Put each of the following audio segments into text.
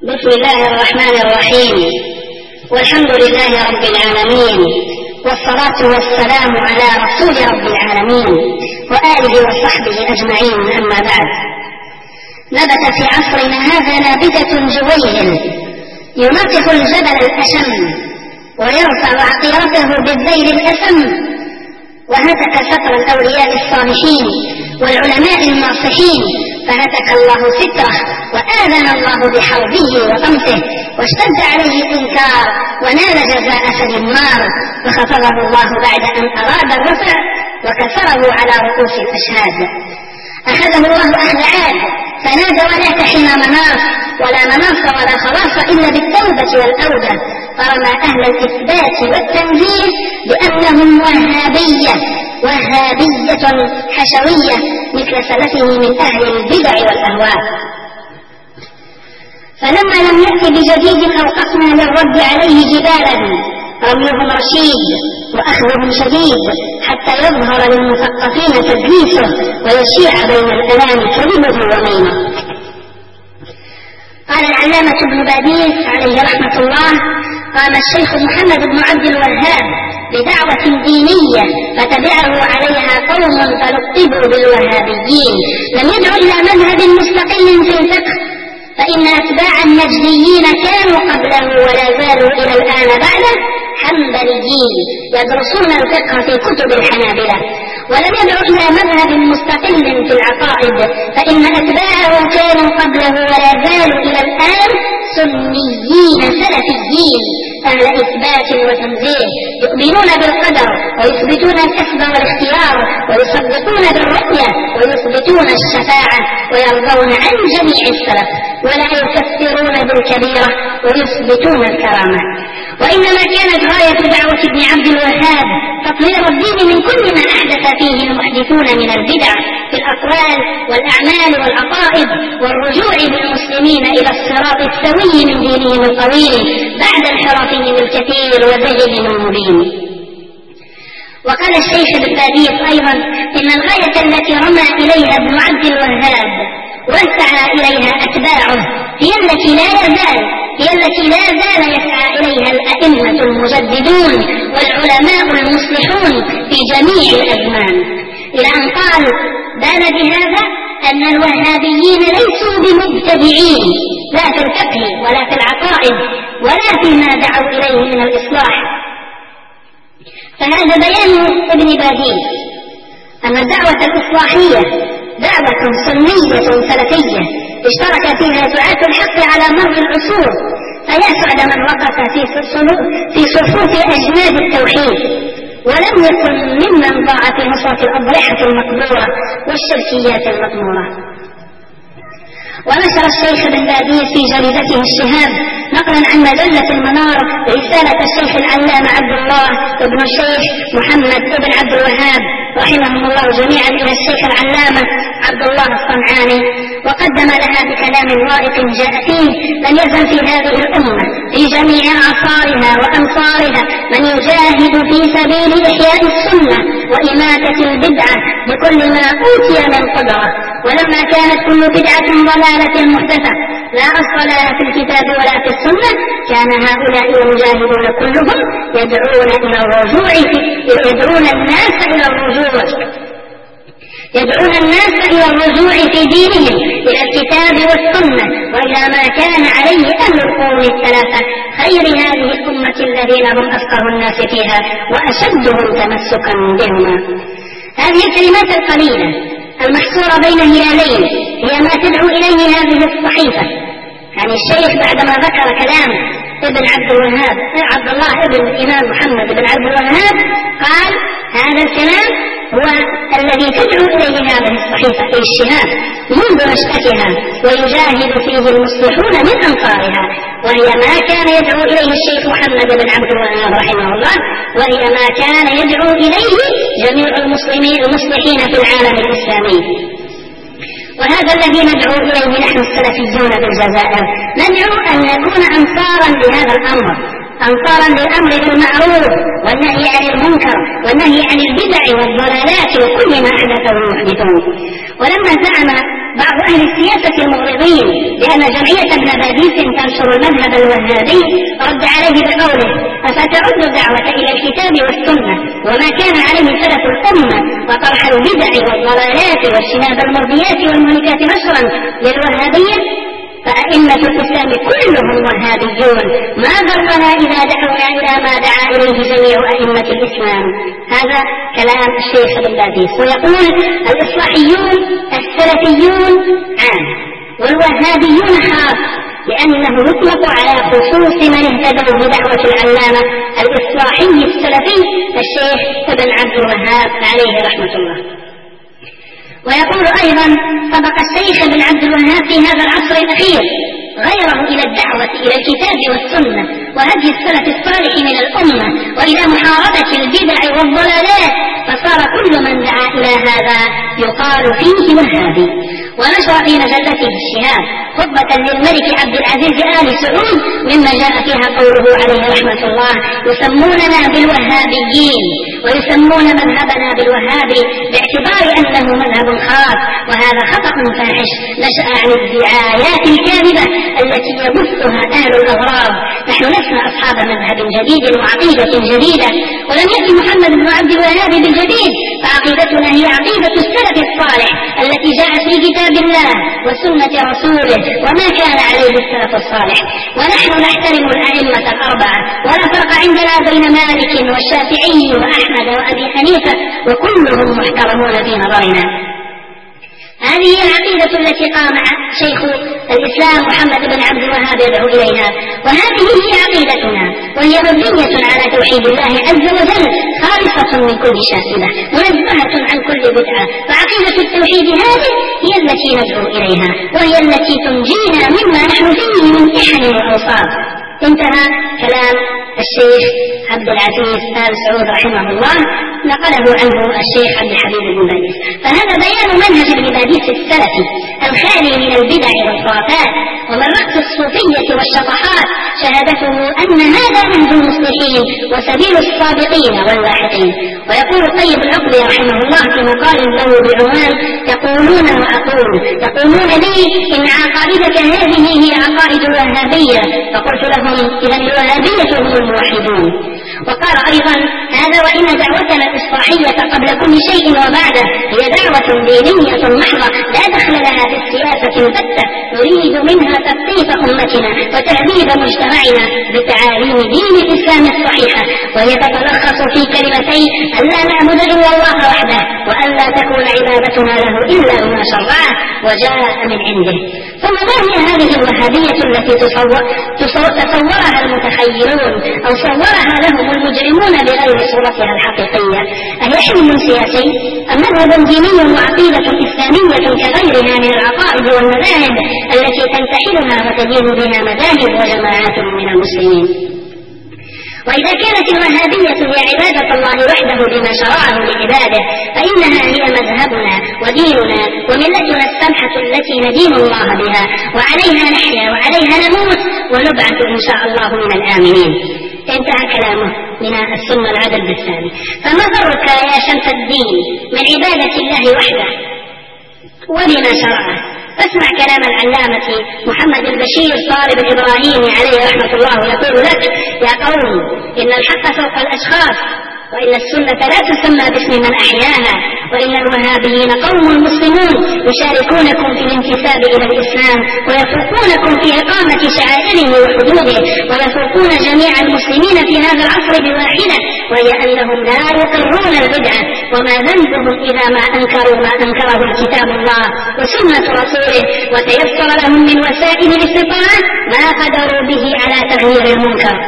بسم الله الرحمن الرحيم، والحمد لله رب العالمين، والصلاة والسلام على رسول رب العالمين وآله وصحبه أجمعين. أما بعد، نبت في عصرنا هذا نابتة جويل يناطح الجبل الأشم ويرفع عقيرته بالذيل الأسم، وهتك ستر الأولياء الصالحين والعلماء الناصحين، فهتك الله ستره وآذن الله بحربه وطمسه، واشتد عليه الإنكار ونال جزاء أسد النار، فخفضه الله بعد أن أراد الرفع وكسره على رؤوس الأشهاد. أخذه الله أهل عاد فنادى ولا تحين مناص، ولا مناص ولا خلاص إلا بالتوبة والأوبة، فرمى أهل الإثبات والتنزيه بأنهم وهابية حشوية مثل سلفه من أهل البدع والأهواء. فلما لم يأت بجديد أوقفنا للرد عليه جبالا، رميهم رشيد وأخذهم شديد حتى يظهر للمثقفين تدليسه ويشيع بين الأنام كذبه ومينه. قال العلامة ابن باديس عليه رحمة الله: قام الشيخ محمد بن عبد الوهاب بدعوة دينية فتبعه عليها قوم فلقبوا بالوهابيين، لم يدعوا إلى مذهب مستقل في الفقه، فإن أتباع النجديين كانوا قبله ولا زالوا إلى الآن بعده حنبليين يدرسون الفقه في كتب الحنابلة، ولم يدعوا إلى مذهب مستقل في العقائد، فإن أتباعه كانوا قبله ولا زالوا إلى الآن سنيين سلفيين أهل إثبات وتنزيه، يؤمنون بالقدر ويثبتون الكسب والاختيار، ويصدقون بالرؤية ويثبتون الشفاعة، ويرضون عن جميع السلف، ولا يكفرون بالكبيرة ويثبتون الكرامة. وإنما كانت غاية دعوة ابن عبد الوهاب تطهير الدين من كل ما أحدث فيه المحدثون من البدع في الأقوال والأعمال والعقائد، والرجوع بالمسلمين إلى الصراط السوي من دينهم القويم بعد انحرافهم الكثير وزيهم المبين. وقال الشيخ ابن باديس أيضا: إن الغاية التي رمى إليها ابن عبد الوهاب وسعى إليها أتباعه هي التي لا زال يسعى إليها الأئمة المجددون والعلماء المصلحون في جميع الأزمان، إلى أن قال: بان بهذا أن الوهابيين ليسوا بمبتدعين لا في الفقه ولا في العقائد ولا فيما دعوا إليه من الإصلاح. فهذا بيان ابن باديس أن الدعوة الإصلاحية دعوة سنية سلفية اشترك فيها دعاة الحق على مر العصور، فيسعد من وقف في صفوف أجناد التوحيد ولم يكن ممن ضاع في نصرة الأضرحة المقبورة والشركيات المطمورة. ونشر الشيخ ابن باديس في جريدته الشهاب نقلا عن مجلة المنار رسالة الشيخ العلامة عبد الله بن الشيخ محمد بن عبد الوهاب رحمهم الله جميعا إلى الشيخ العلامة عبد الله الصنعاني، وقدم لها بكلام رائق جاء فيه: لم يزل في هذه الأمة في جميع أعصارها وأمصارها من يجاهد في سبيل إحياء السنة وإماتة البدعة بكل ما أوتي من قدرة، ولما كانت كل بدعة ضلالة محدثة لا أصل لها في الكتاب ولا في السنة، كان هؤلاء المجاهدون كلهم يدعون الناس إلى الرجوع في دينهم إلى الكتاب والسنة وإلى ما كان عليه أهل القرون الثلاثة خير هذه الأمة الذين هم أفقه الناس فيها وأشدهم تمسكا بهما. هذه الكلمات القليلة المحصورة بين هلالين هي ما تدعو إليه هذه الصحيفة. يعني الشيخ بعدما ذكر كلام ابن عبد الوهاب عبد الله ابن الإمام محمد بن عبد الوهاب قال: هذا الكلام هو الذي تدعو إليه هذه الصحيفة أي الشهاب منذ نشأتها، ويجاهد فيه المصلحون من أنصارها، وهي ما كان يدعو إليه الشيخ محمد بن عبد الوهاب رحمه الله، وهي ما كان يدعو إليه جميع المصلحين في العالم الإسلامي. وهذا الذي ندعو إليه نحن السلفيون بالجزائر، ندعو أن نكون أنصارا لهذا الأمر، أنصارا للأمر بالمعروف والنهي عن المنكر والنهي عن البدع والضلالات وكل ما أحدثه المحدثون. ولما زعم بعض أهل السياسة المغرضين لأن جمعية ابن باديس تنشر المذهب الوهابي رد عليه بقوله: أفتعد الدعوة إلى الكتاب والسنة وما كان عليه سلف الأمة وطرح البدع والضلالات واجتناب المرضيات والمهلكات نشرا للوهابية؟ فأئمة الإسلام كلهم وهابيون، ما ضرنا إذا دعونا إلى ما دعا إليه جميع أئمة الإسلام. هذا كلام الشيخ ابن باديس. ويقول: الإصلاحيون السلفيون عام والوهابيون خاص، لأنه يطلق على خصوص من اهتدوا بدعوة العلامة الإصلاحي السلفي الشيخ ابن عبد الوهاب عليه رحمة الله. ويقول أيضا: سبق الشيخ ابن عبد الوهاب في هذا العصر الأخير غيره إلى الدعوة إلى الكتاب والسنة وهدي السلف الصالح من الأمة وإلى محاربة البدع والضلالات، فصار كل من دعا إلى هذا يقال فيه وهابي. ونشر في مجلته الشهاب خطبة للملك عبد العزيز آل سعود مما جاء فيها قوله عليه رحمة الله: يسموننا بالوهابيين ويسمون مذهبنا بالوهابي باعتبار أنه مذهب خاص، وهذا خطأ فاحش نشأ عن الدعايات الكاذبة التي يبثها أهل الأغراض. نحن لسنا أصحاب مذهب جديد وعقيدة جديدة، ولم يأتي محمد بن عبد الوهاب بالجديد، فعقيدتنا هي عقيدة السلف الصالح التي جاءت في كتاب الله وسنة رسوله وما كان عليه السلف الصالح. ونحن نحترم الأئمة الأربعة، ولا فرق عندنا بين مالك والشافعي وأحمد وأبي حنيفة، وكلهم محترمون في نظرنا. هذه هي العقيدة التي قام شيخ الإسلام محمد بن عبد الوهاب يدعو إليها، وهذه هي عقيدتنا، وهي مبنية على توحيد الله عز وجل، خالصة من كل شائبة، منزهة عن كل بدعة. فعقيدة التوحيد هذه هي التي ندعو إليها، وهي التي تنجينا مما نحن فيه من إحن وأوصاف. انتهى كلام الشيخ عبد العزيز آل سعود رحمه الله، نقله عنه الشيخ عبد الحميد بن باديس. فهذا بيان منهج ابن باديس السلفي الخالي من البدع والخرافات ومن رقص الصوفية والشطحات، شهادته أن هذا نهج المصلحين وسبيل الصادقين واللاحقين. ويقول الطيب العقبي رحمه الله في مقال له بعنوان: يقولون وأقول، يقولون لي إن عقائدك هذه هي عقائد الوهابية، فقلت لهم: إذا الوهابية هم الموحدون. وقال أيضا: هذا وإن دعوتنا الإصلاحية قبل كل شيء وبعده هي دعوة دينية محضة لا دخل لها في السياسة البتة، نريد منها تثقيف أمتنا وتهذيب مجتمعنا بتعاليم دين الإسلام الصحيحة، وهي تتلخص في كلمتين: أن لا نعبد إلا الله وحده، وأن لا تكون عبادتنا له إلا بما شرعه وجاء من عنده. ثم ما هي هذه الوهابية التي تصورها المتخيلون أو صورها لهم المجرمون بغير صورتها الحقيقية؟ أهي حلم سياسي أم مذهب ديني وعقيدة إسلامية كغيرها من العقائد والمذاهب التي تنتحلها وتدين بها مذاهب وجماعات من المسلمين؟ وإذا كانت الوهابية هي عبادة الله وحده بما شرعه لعباده، فإنها هي مذهبنا وديننا وملتنا السمحة التي ندين الله بها، وعليها نحيا وعليها نموت ونبعث إن شاء الله من الآمنين. انتهى كلامه من السنة العدد الثاني. فما ضرك يا شمس الدين من عبادة الله وحده وبما شرعه؟ فاسمع كلام العلامة محمد البشير صالح الإبراهيمي عليه رحمة الله، يقول لك: يا قوم، إن الحق فوق الأشخاص، وإن السنة لا تسمى باسم من أحياها، وإن الوهابيين قوم مسلمون يشاركونكم في الانتساب إلى الإسلام ويفوقونكم في إقامة شعائره وحدوده، ويفوقون جميع المسلمين في هذا العصر بواحدة، وهي أنهم لا يقرون البدعة، وما ذنبهم إذا ما أنكروا ما أنكره الكتاب الله وسنة رسوله، وتيسر لهم من وسائل الاستطاعة ما قدروا به على تغيير المنكر.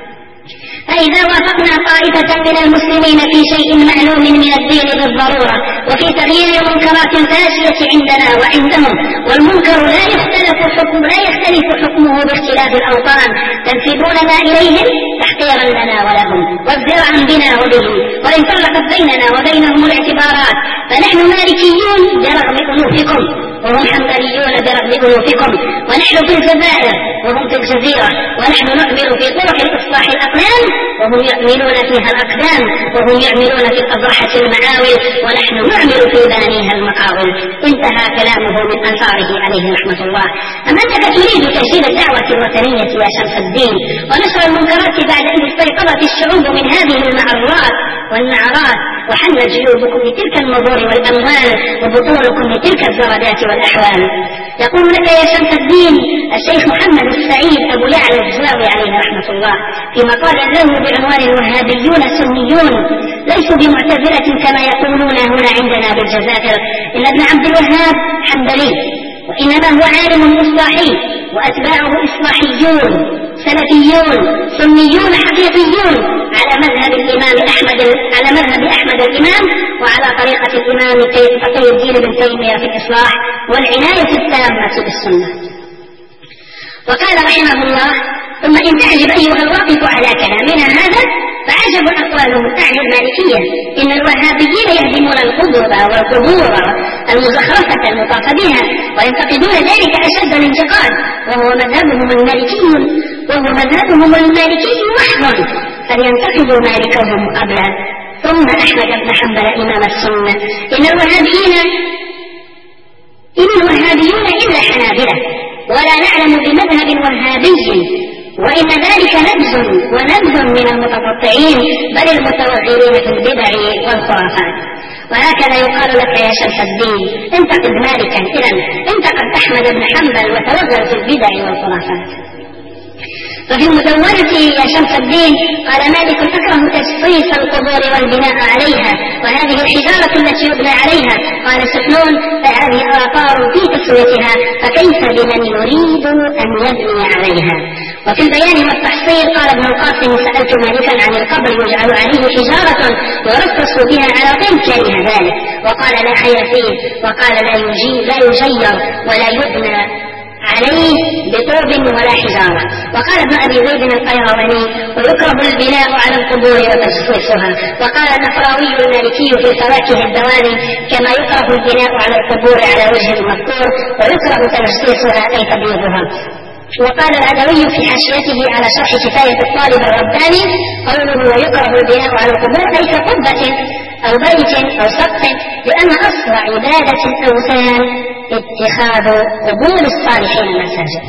فإذا وافقنا طائفة من المسلمين في شيء معلوم من الدين بالضرورة وفي تغيير منكرات فاشية عندنا وعندهم، والمنكر لا يختلف حكمه باختلاف الأوطان، تنسبوننا إليهم تحقيرا لنا ولهم وازدراعا بنا وبهم، وإن فرقت بيننا وبينهم الاعتبارات، فنحن مالكيون برغم أنوفكم، وهم حنبليون برغم أنوفكم، ونحن في الجزائر وهم في الجزيرة، ونحن نؤمن في طرق إصلاح الأقلام وهم يؤمنون فيها الأقدام، وهم يعملون في الأضاحة المعاول ونحن نعمل في بانيها المقاول. انتهى كلامه من أنصاره عليه رحمة الله. أما أنك تريد تجديد الدعوة الوطنية يا شمس الدين ونشر المنكرات بعد أن استيقظت الشعوب من هذه المعرات والنعرات وحلت جيوبكم لتلك النظور والأموال وبطولكم لتلك الزردات والأحوال. يقول لك يا شمس الدين الشيخ محمد السعيد أبو يعلى الجزاوي عليه رحمة الله في مقال له بعنوان الوهابيون سنيون ليسوا بمعتزلة كما يقولون هنا عندنا بالجزائر، إن ابن عبد الوهاب حنبلي وإنما هو عالم إصلاحي وأتباعه إصلاحيون سلفيون سنيون حقيقيون على مذهب أحمد الإمام وعلى طريقة الإمام تقي الدين بن تيمية في الإصلاح والعناية التامة بالسنة. وقال رحمه الله: ثم إن تعجب أيها الواقف على كلامنا هذا فعجب أقوالهم أهل المالكية إن الوهابيين يهدمون القبور والقبور المزخرفة المطاف بها وينتقدون ذلك أشد الانتقاد وهو مذهبهم المالكي محض، فلينتقدوا مالكهم قبله. ثم أحمد بن حنبل إمام السنة: إن الوهابيون إلا حنابلة ولا نعلم بمذهب وهابي، وإن ذلك نبذ من المتقطعين بل المتوغلين في البدع والخرافات. وهكذا يقال لك يا شمس الدين انتقد مالكا إذن انتقد أحمد بن حنبل وتوغل في البدع والخرافات. وفي المدونة يا شمس الدين قال مالك: أكره تجصيص القبور والبناء عليها، وهذه الحجارة التي يبنى عليها. قال سفنون: فهذه آثار في تسويتها، فكيف بمن يريد أن يبني عليها. وفي البيان والتحصيل قال ابن القاسم: سألت مالكا عن القبر يجعل عليه حجارة يرصص بها على طين، كره ذلك وقال لا خير فيه، وقال لا يجير ولا يبنى عليه بطوب ولا حجارة. وقال ابن أبي زيد القيرواني: ويكره البناء على القبور وتجصيصها. وقال النفراوي المالكي في فواكه الدواني: كما يكره البناء على القبور على وجه المذكور ويكره تجصيصها أي تبييضها. وقال العدوي في حاشيته على شرح كفاية الطالب الرباني: قوله ويكره البناء على القبور أي كقبة أو بيت أو سقف، لأن أصل عبادة الأوثان اتخاذ قبور الصالحين مساجد.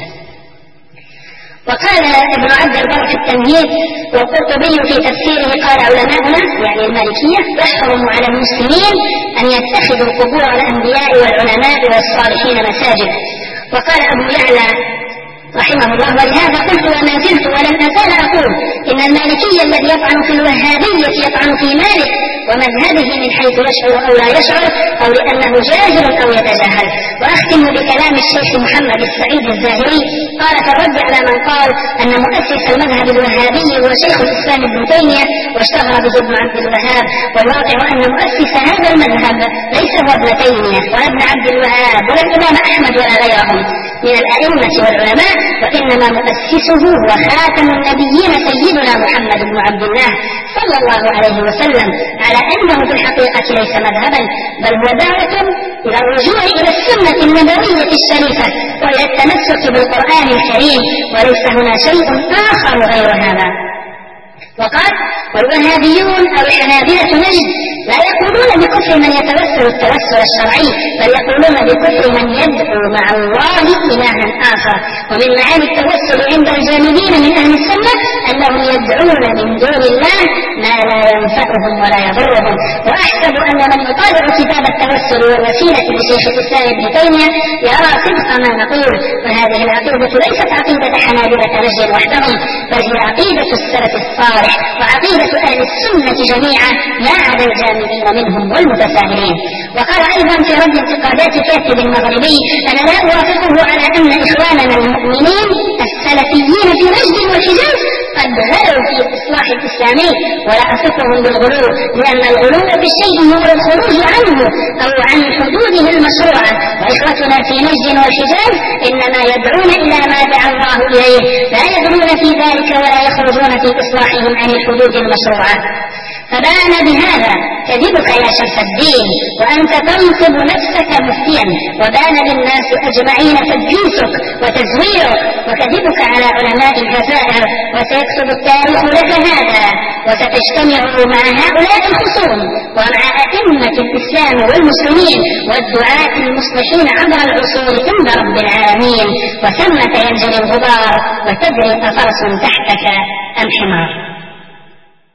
وقال ابن عبد البر في التمهيد والقرطبي في تفسيره قال علماؤنا يعني المالكية: يحرم على المسلمين أن يتخذوا قبور الأنبياء والعلماء والصالحين مساجد. وقال أبو يعلى رحمه الله: ولهذا قلت وما زلت ولن أزال أقول إن المالكي الذي يطعن في الوهابية يطعن في مالك ومذهبه من حيث يشعر أو لا يشعر أو لأنه جاهل أو يتجاهل. وأختم بكلام الشيخ محمد السعيد الزاهري قال في الرد على من قال أن مؤسس المذهب الوهابي هو شيخ الإسلام ابن تيمية واشتهر به ابن عبد الوهاب، والواقع أن مؤسس هذا المذهب ليس هو ابن تيمية ولا ابن عبد الوهاب ولا الإمام أحمد ولا غيرهم من الأئمة والعلماء، وإنما مؤسسه هو خاتم النبيين سيدنا محمد بن عبد الله صلى الله عليه وسلم، على أنه في الحقيقة ليس مذهبا بل هو دعوة إلى الرجوع إلى السنة النبوية الشريفة وإلى التمسك بالقرآن الكريم، وليس هنا شيء آخر غير هذا. وقال: والوهابيون أو الحنابلة نجد لا يقولون بكفر من يتوسل التوسل الشرعي، بل يقولون بكفر من يدعو مع الله إلها آخر. ومن معاني التوسل عند الجانبين من أهل السنة أنهم يدعون من دون الله ما لا ينفعهم ولا يضرهم. وأحسب أن من يطالع كتاب التوسل والوسيلة لشيخ الإسلام ابن تيمية يرى صدق ما نقول، وهذه العقيدة ليست عقيدة حنابلة نجد وحدهم، بل هي عقيدة السلف الصالح وعقيدة أهل السنة جميعا لا على الجانبين منهم والمتساهلين. وقال أيضا في رد انتقادات كاتب المغربي: أنا لا أوافقه على أن إخواننا المؤمنين السلفيين في نجد والحجاز قد غلوا في الإصلاح الإسلامي، ولا أثقهم بالغلو، لأن الغلو في الشيء هو الخروج عنه أو عن حدوده المشروعة، وإخوتنا في نجد والحجاز إنما يدعون إلى ما دعا الله إليه، لا يدعون في ذلك ولا يخرجون في إصلاحهم عن الحدود المشروعة. فبان بهذا كذبك يا شمس الدين، وأنت تنصب نفسك مفتيا، وبان للناس أجمعين تدليسك وتزويرك وكذبك على علماء الجزائر، وسيكتب التاريخ لك هذا، وستجتمع مع هؤلاء الخصوم ومع أئمة الإسلام والمسلمين والدعاة المصلحين عبر العصور عند رب العالمين، وثمة ينجلي الغبار وتدري أفرس تحتك أم حمار.